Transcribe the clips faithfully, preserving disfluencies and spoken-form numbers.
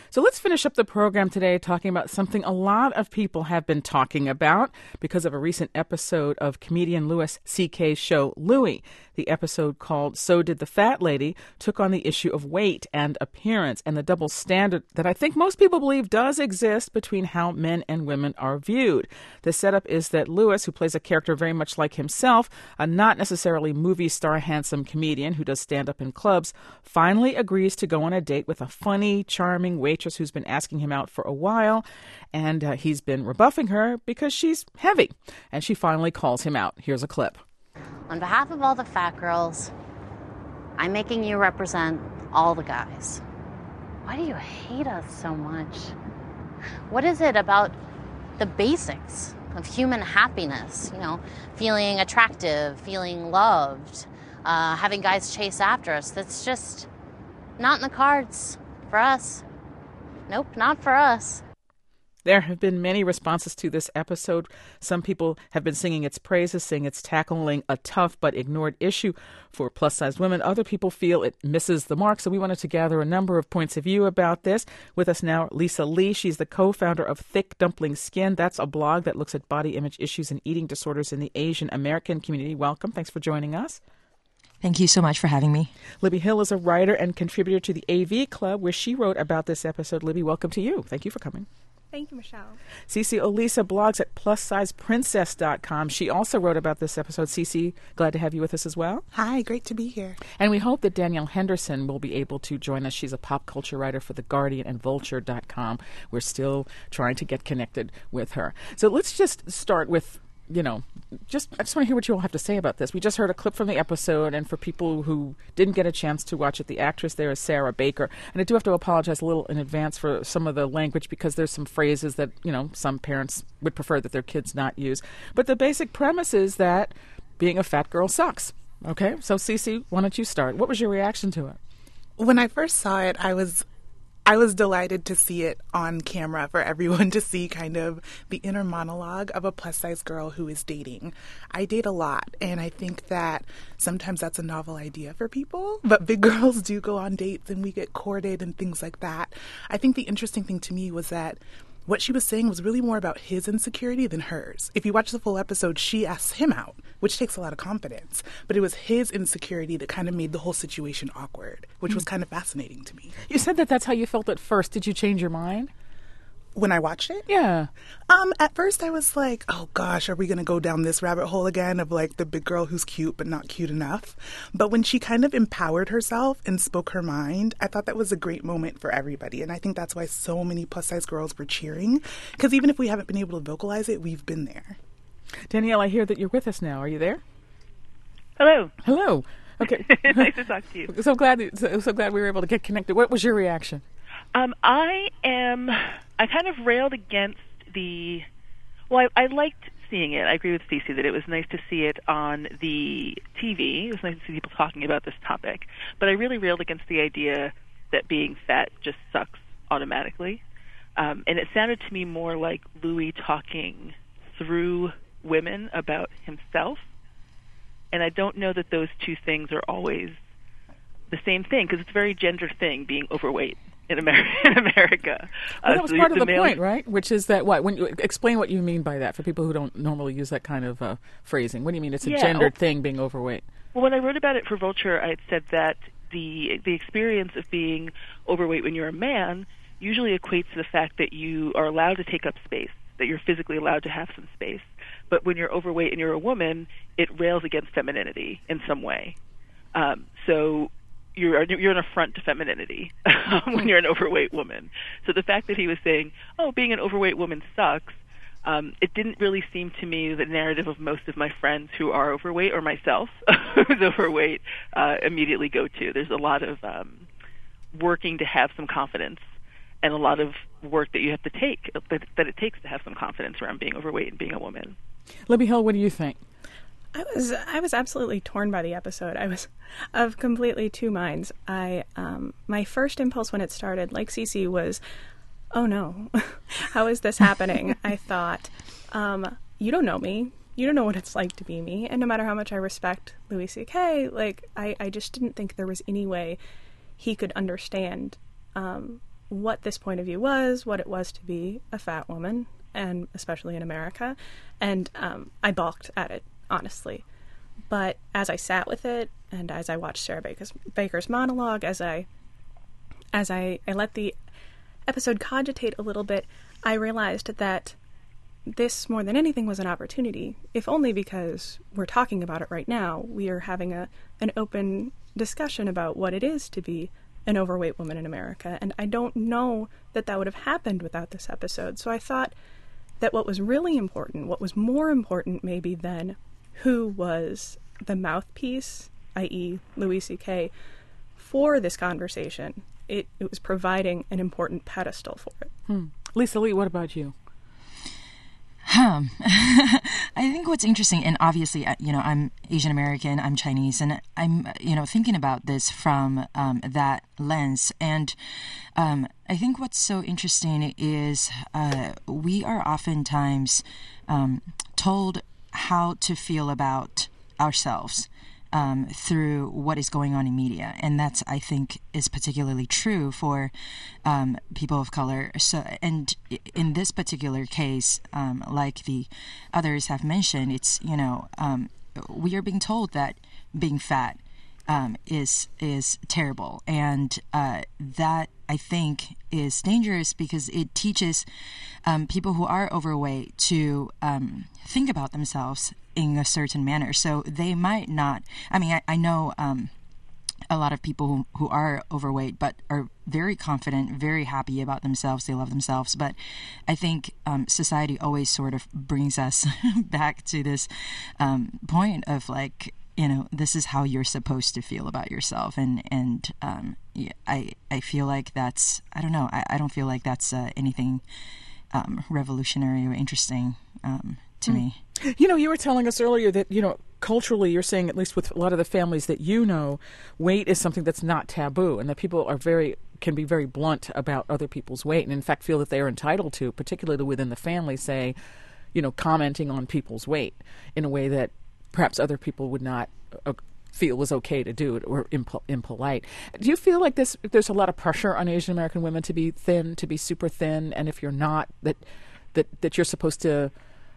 So let's finish up the program today talking about something a lot of people have been talking about because of a recent episode of comedian Louis C K's show Louie. The episode called So Did the Fat Lady took on the issue of weight and appearance and the double standard that I think most people believe does exist between how men and women are viewed. The setup is that Louis, who plays a character very much like himself, a not necessarily movie star handsome comedian who does stand-up in clubs, finally agrees to go on a date with a funny, charming waitress who's been asking him out for a while, and uh, he's been rebuffing her because she's heavy, and she finally calls him out. Here's a clip. On behalf of all the fat girls, I'm making you represent all the guys. Why do you hate us so much? What is it about the basics of human happiness? You know, feeling attractive, feeling loved, uh, having guys chase after us. That's just not in the cards for us. Nope, not for us. There have been many responses to this episode. Some people have been singing its praises, saying it's tackling a tough but ignored issue for plus-sized women. Other people feel it misses the mark. So we wanted to gather a number of points of view about this. With us now, Lisa Lee. She's the co-founder of Thick Dumpling Skin. That's a blog that looks at body image issues and eating disorders in the Asian American community. Welcome. Thanks for joining us. Thank you so much for having me. Libby Hill is a writer and contributor to the A V Club, where she wrote about this episode. Libby, welcome to you. Thank you for coming. Thank you, Michelle. Cece Olisa blogs at plus size princess dot com. She also wrote about this episode. Cece, glad to have you with us as well. Hi, great to be here. And we hope that Danielle Henderson will be able to join us. She's a pop culture writer for The Guardian and vulture dot com. We're still trying to get connected with her. So let's just start with, you know, just I just want to hear what you all have to say about this. We just heard a clip from the episode, and for people who didn't get a chance to watch it, the actress there is Sarah Baker. And I do have to apologize a little in advance for some of the language because there's some phrases that, you know, some parents would prefer that their kids not use. But the basic premise is that being a fat girl sucks. Okay? So, Cece, why don't you start? What was your reaction to it? When I first saw it, I was I was delighted to see it on camera for everyone to see kind of the inner monologue of a plus-size girl who is dating. I date a lot, and I think that sometimes that's a novel idea for people, but big girls do go on dates and we get courted and things like that. I think the interesting thing to me was that what she was saying was really more about his insecurity than hers. If you watch the full episode, she asks him out, which takes a lot of confidence. But it was his insecurity that kind of made the whole situation awkward, which mm. was kind of fascinating to me. You said that that's how you felt at first. Did you change your mind? When I watched it? Yeah. Um, at first I was like, oh gosh, are we going to go down this rabbit hole again of like the big girl who's cute but not cute enough? But when she kind of empowered herself and spoke her mind, I thought that was a great moment for everybody. And I think that's why so many plus-size girls were cheering. Because even if we haven't been able to vocalize it, we've been there. Danielle, I hear that you're with us now. Are you there? Hello. Hello. Okay. Nice to talk to you. So glad, so, so glad we were able to get connected. What was your reaction? Um, I am, I kind of railed against the, well, I, I liked seeing it. I agree with Stacey that it was nice to see it on the T V. It was nice to see people talking about this topic. But I really railed against the idea that being fat just sucks automatically. Um, and it sounded to me more like Louis talking through women about himself. And I don't know that those two things are always the same thing, because it's a very gender thing, being overweight. In America, in America. Well, that uh, was so part the, of the, the male... point, right? Which is that what? When you explain what you mean by that for people who don't normally use that kind of uh, phrasing. What do you mean? It's a yeah. gendered oh, thing, being overweight. Well, when I wrote about it for Vulture, I had said that the the experience of being overweight when you're a man usually equates to the fact that you are allowed to take up space, that you're physically allowed to have some space. But when you're overweight and you're a woman, it rails against femininity in some way. Um, so. You're you're an affront to femininity when you're an overweight woman. So the fact that he was saying, "Oh, being an overweight woman sucks," um, it didn't really seem to me the narrative of most of my friends who are overweight, or myself who's overweight, uh, immediately go to. There's a lot of um, working to have some confidence, and a lot of work that you have to take that, that it takes to have some confidence around being overweight and being a woman. Libby Hill, what do you think? I was I was absolutely torn by the episode. I was of completely two minds. I um, my first impulse when it started, like Cece, was, oh no, how is this happening? I thought, um, you don't know me. You don't know what it's like to be me. And no matter how much I respect Louis C K, like I, I just didn't think there was any way he could understand um, what this point of view was, what it was to be a fat woman, and especially in America. And um, I balked at it, honestly. But as I sat with it, and as I watched Sarah Baker's, Baker's monologue, as I as I, I let the episode cogitate a little bit, I realized that this, more than anything, was an opportunity, if only because we're talking about it right now. We are having a an open discussion about what it is to be an overweight woman in America, and I don't know that that would have happened without this episode. So I thought that what was really important, what was more important maybe than who was the mouthpiece, that is. Louis C K, for this conversation, it, it was providing an important pedestal for it. Hmm. Lisa Lee, what about you? Huh. I think what's interesting, and obviously, you know, I'm Asian American, I'm Chinese, and I'm, you know, thinking about this from um, that lens. And um, I think what's so interesting is uh, we are oftentimes um, told how to feel about ourselves um, through what is going on in media. And that's, I think, is particularly true for um, people of color. So, and in this particular case, um, like the others have mentioned, it's, you know, um, we are being told that being fat um, is is terrible. And uh, that, I think, is dangerous because it teaches um, people who are overweight to um, think about themselves in a certain manner. So they might not, I mean, I, I know um, a lot of people who, who are overweight but are very confident, very happy about themselves, they love themselves. But I think um, society always sort of brings us back to this um, point of like, you know, this is how you're supposed to feel about yourself. And, and um, yeah, I, I feel like that's, I don't know, I, I don't feel like that's uh, anything um, revolutionary or interesting um, to mm. me. You know, you were telling us earlier that, you know, culturally, you're saying, at least with a lot of the families that you know, weight is something that's not taboo, and that people are very, can be very blunt about other people's weight, and in fact feel that they are entitled to, particularly within the family, say, you know, commenting on people's weight in a way that perhaps other people would not uh, feel was okay to do it or impo- impolite. Do you feel like this? There's a lot of pressure on Asian American women to be thin, to be super thin, and if you're not, that that that you're supposed to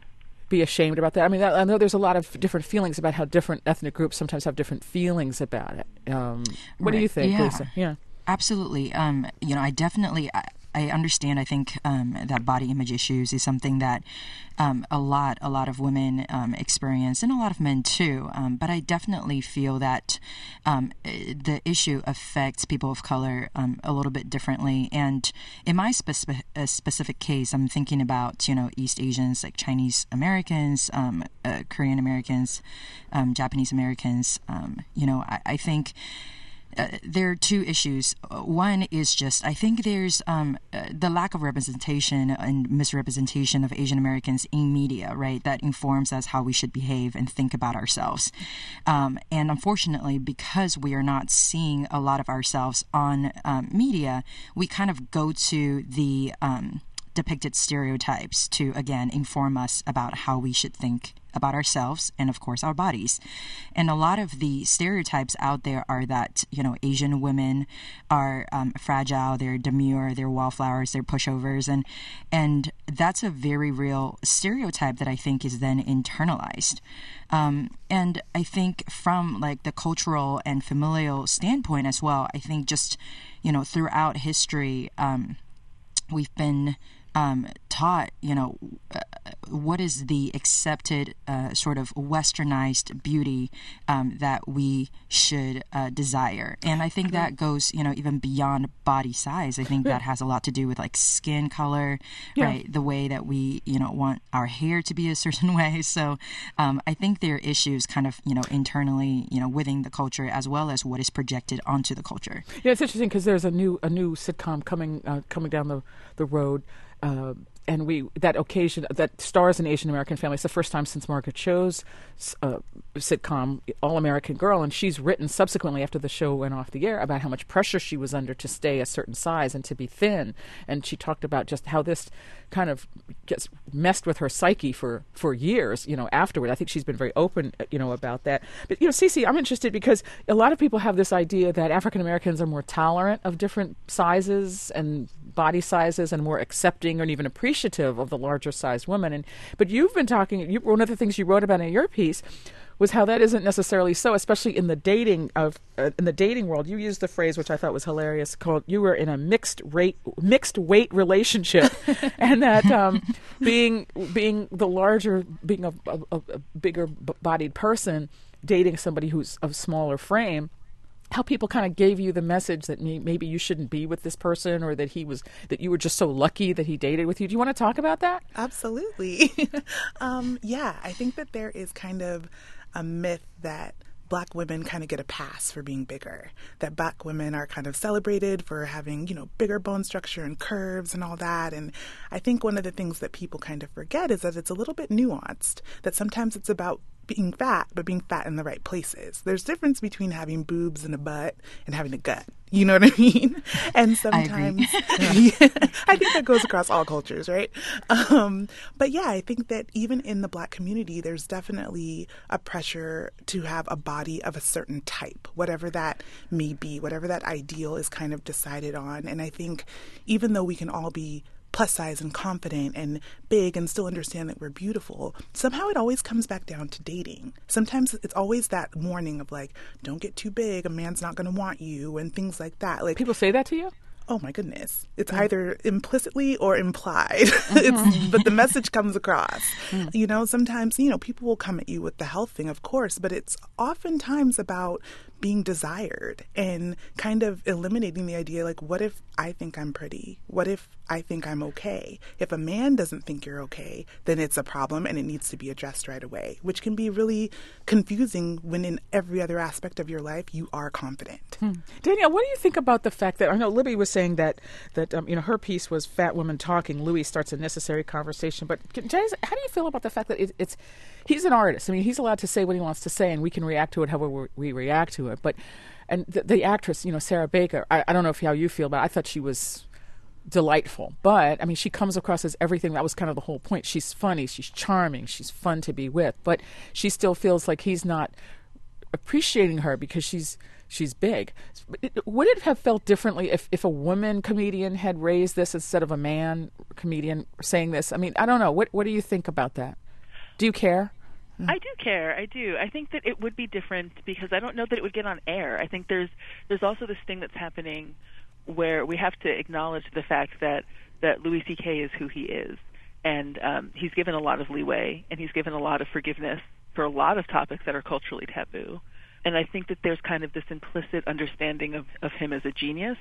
be ashamed about that? I mean, I know there's a lot of different feelings about how different ethnic groups sometimes have different feelings about it. Um, what right. do you think, yeah. Lisa? Yeah, absolutely. Um, you know, I definitely. I, I understand. I think um, that body image issues is something that um, a lot, a lot of women um, experience, and a lot of men too. Um, but I definitely feel that um, the issue affects people of color um, a little bit differently. And in my specific uh, specific case, I'm thinking about, you know, East Asians, like Chinese Americans, um, uh, Korean Americans, um, Japanese Americans. Um, you know, I, I think. Uh, there are two issues. One is just, I think there's um, uh, the lack of representation and misrepresentation of Asian Americans in media, right? That informs us how we should behave and think about ourselves. Um, and unfortunately, because we are not seeing a lot of ourselves on um, media, we kind of go to the um, depicted stereotypes to, again, inform us about how we should think about ourselves and, of course, our bodies. And a lot of the stereotypes out there are that, you know, Asian women are um, fragile, they're demure, they're wallflowers, they're pushovers. And, and that's a very real stereotype that I think is then internalized. Um, and I think from, like, the cultural and familial standpoint as well, I think just, you know, throughout history, um, we've been Um, taught, you know, uh, what is the accepted uh, sort of westernized beauty um, that we should uh, desire. And I think that goes, you know, even beyond body size. I think that has a lot to do with like skin color, yeah. right? The way that we, you know, want our hair to be a certain way. So um, I think there are issues kind of, you know, internally, you know, within the culture as well as what is projected onto the culture. Yeah, it's interesting because there's a new a new sitcom coming uh, coming down the, the road. Uh, and we that occasion that stars an Asian American family. It's the first time since Margaret Cho's uh, sitcom All American Girl, and she's written subsequently after the show went off the air about how much pressure she was under to stay a certain size and to be thin. And she talked about just how this kind of gets messed with her psyche for, for years, you know, afterward. I think she's been very open, you know, about that. But, you know, Cece, I'm interested because a lot of people have this idea that African Americans are more tolerant of different sizes and body sizes and more accepting and even appreciative of the larger sized women. And but you've been talking. You, one of the things you wrote about in your piece was how that isn't necessarily so, especially in the dating of uh, in the dating world. You used the phrase, which I thought was hilarious, called "you were in a mixed rate mixed weight relationship," and that um, being being the larger, being a, a, a bigger bodied person, dating somebody who's of smaller frame, how people kind of gave you the message that maybe you shouldn't be with this person, or that he was that you were just so lucky that he dated with you. Do you want to talk about that? Absolutely. um, yeah, I think that there is kind of a myth that Black women kind of get a pass for being bigger, that Black women are kind of celebrated for having, you know, bigger bone structure and curves and all that. And I think one of the things that people kind of forget is that it's a little bit nuanced, that sometimes it's about being fat, but being fat in the right places. There's difference between having boobs and a butt and having a gut. You know what I mean? And sometimes, I, yeah, I think that goes across all cultures, right? Um, but yeah, I think that even in the Black community, there's definitely a pressure to have a body of a certain type, whatever that may be, whatever that ideal is kind of decided on. And I think even though we can all be plus size and confident and big and still understand that we're beautiful, somehow it always comes back down to dating. Sometimes it's always that warning of like, don't get too big, a man's not going to want you, and things like that. Like, people say that to you? Oh my goodness. It's mm. either implicitly or implied. Mm-hmm. it's, but the message comes across. Mm. You know, sometimes, you know, people will come at you with the health thing, of course, but it's oftentimes about being desired and kind of eliminating the idea, like, what if I think I'm pretty? What if I think I'm okay? If a man doesn't think you're okay, then it's a problem and it needs to be addressed right away, which can be really confusing when in every other aspect of your life you are confident. Hmm. Danielle, what do you think about the fact that, I know Libby was saying that, that um, you know, her piece was Fat Women Talking. Louis starts a necessary conversation. But Janice, how do you feel about the fact that it, it's, he's an artist? I mean, he's allowed to say what he wants to say and we can react to it however we react to it. But and the, the actress, you know, Sarah Baker, I, I don't know if how you feel, but I thought she was delightful. But I mean, she comes across as everything. That was kind of the whole point. She's funny, she's charming, she's fun to be with, but she still feels like he's not appreciating her because she's she's big. Would it have felt differently if, if a woman comedian had raised this instead of a man comedian saying this? I mean, I don't know. What what do you think about that? Do you care? I do care. I do. I think that it would be different because I don't know that it would get on air. I think there's there's also this thing that's happening where we have to acknowledge the fact that, that Louis C K is who he is. And um, he's given a lot of leeway, and he's given a lot of forgiveness for a lot of topics that are culturally taboo. And I think that there's kind of this implicit understanding of, of him as a genius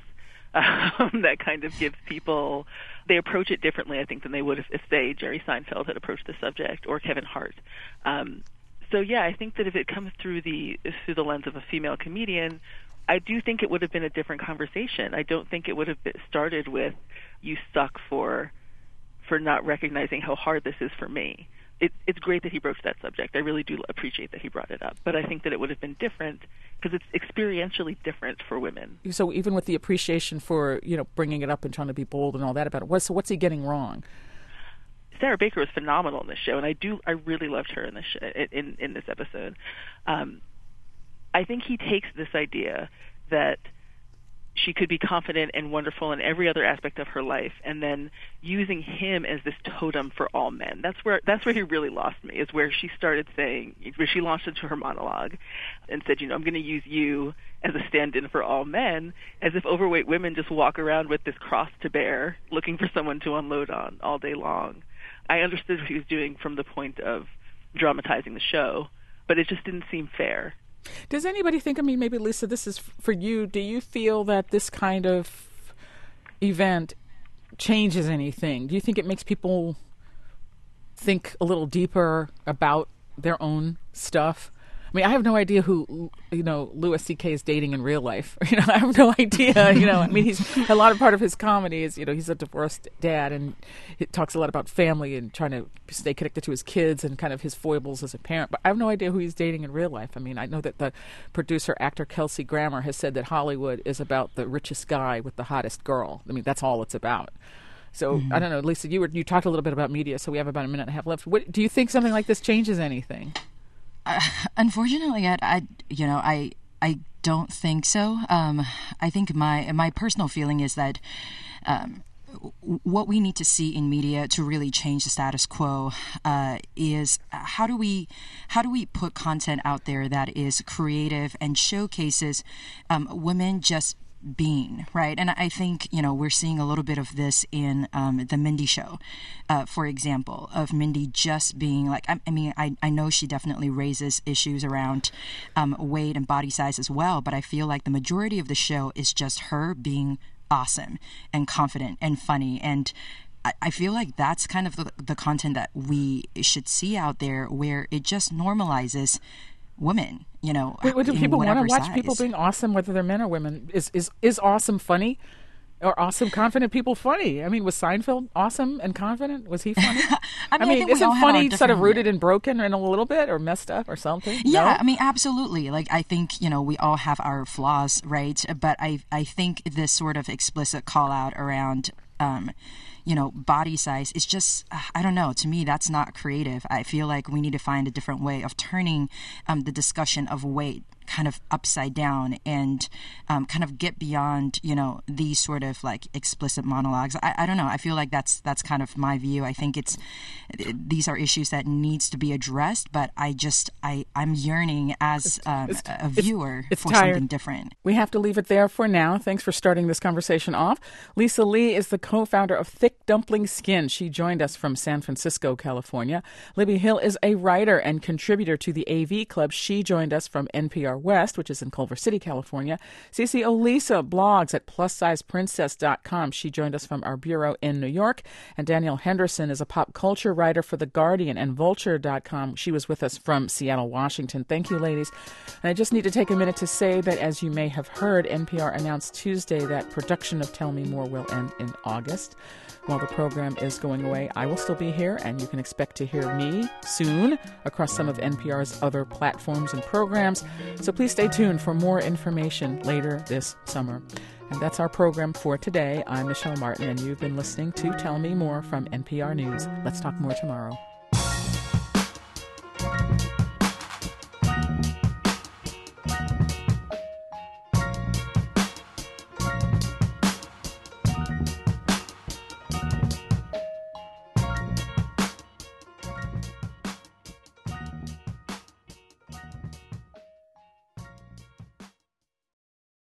um, that kind of gives people, they approach it differently, I think, than they would if, if, say, Jerry Seinfeld had approached the subject or Kevin Hart. Um, so, yeah, I think that if it comes through the through the lens of a female comedian, I do think it would have been a different conversation. I don't think it would have been started with, you suck for for not recognizing how hard this is for me. It, it's great that he broached that subject. I really do appreciate that he brought it up. But I think that it would have been different because it's experientially different for women. So even with the appreciation for, you know, bringing it up and trying to be bold and all that about it, what, so what's he getting wrong? Sarah Baker was phenomenal in this show, and I do I really loved her in this show, in in this episode. Um, I think he takes this idea that she could be confident and wonderful in every other aspect of her life, and then using him as this totem for all men. That's where that's where he really lost me, is where she started saying, where she launched into her monologue and said, you know, I'm going to use you as a stand-in for all men, as if overweight women just walk around with this cross to bear, looking for someone to unload on all day long. I understood what he was doing from the point of dramatizing the show, but it just didn't seem fair. Does anybody think, I mean, maybe Lisa, this is for you, do you feel that this kind of event changes anything? Do you think it makes people think a little deeper about their own stuff? I mean, I have no idea who, you know, Louis C K is dating in real life. You know, I have no idea. You know, I mean, he's a lot of part of his comedy is, you know, he's a divorced dad, and he talks a lot about family and trying to stay connected to his kids and kind of his foibles as a parent. But I have no idea who he's dating in real life. I mean, I know that the producer, actor Kelsey Grammer has said that Hollywood is about the richest guy with the hottest girl. I mean, that's all it's about. So mm-hmm. I don't know, Lisa, you were you talked a little bit about media, so we have about a minute and a half left. What, do you think something like this changes anything? Uh, unfortunately, I, I, you know, I, I don't think so. Um, I think my my personal feeling is that um, what we need to see in media to really change the status quo uh, is how do we how do we put content out there that is creative and showcases um, women just being, right? And I think, you know, we're seeing a little bit of this in um, the Mindy show, uh, for example, of Mindy just being like, I, I mean, I, I know she definitely raises issues around um, weight and body size as well, but I feel like the majority of the show is just her being awesome and confident and funny. And I, I feel like that's kind of the, the content that we should see out there, where it just normalizes women, you know. Wait, wait, do people want to watch size. people being awesome, whether they're men or women? Is is is awesome funny? Or awesome, confident people funny? I mean, was Seinfeld awesome and confident? Was he funny? I mean, I mean I isn't funny sort of rooted in and broken and a little bit, or messed up or something? Yeah, no? I mean, absolutely. Like, I think, you know, we all have our flaws, right? But I, I think this sort of explicit call out around, um, you know, body size is just, I don't know, to me, that's not creative. I feel like we need to find a different way of turning um, the discussion of weight kind of upside down and um, kind of get beyond, you know, these sort of like explicit monologues. I, I don't know. I feel like that's that's kind of my view. I think it's these are issues that needs to be addressed, but I just I I'm yearning as um, it's, a viewer it's, it's for tired. something different. We have to leave it there for now. Thanks for starting this conversation off. Lisa Lee is the co-founder of Thick Dumpling Skin. She joined us from San Francisco, California. Libby Hill is a writer and contributor to the A V Club. She joined us from N P R West, which is in Culver City, California. Cece Olisa blogs at plus size princess dot com. She joined us from our bureau in New York. And Danielle Henderson is a pop culture writer for The Guardian and vulture dot com. She was with us from Seattle, Washington. Thank you, ladies. And I just need to take a minute to say that, as you may have heard, N P R announced Tuesday that production of Tell Me More will end in August. While the program is going away, I will still be here, and you can expect to hear me soon across some of N P R's other platforms and programs. So please stay tuned for more information later this summer. And that's our program for today. I'm Michelle Martin, and you've been listening to Tell Me More from N P R News. Let's talk more tomorrow.